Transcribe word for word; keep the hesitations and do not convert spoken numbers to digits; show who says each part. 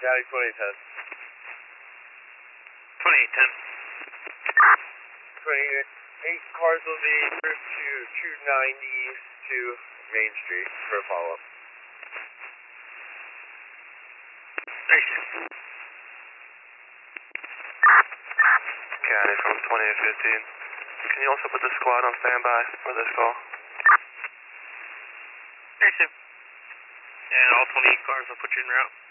Speaker 1: County twenty ten.
Speaker 2: twenty-eight ten.
Speaker 1: twenty-eight cars will be moved to two ninety to Main Street for a follow-up.
Speaker 3: County from twenty-eight fifteen. Can you also put the squad on standby for this call?
Speaker 2: And all twenty-eight cars will put you en route.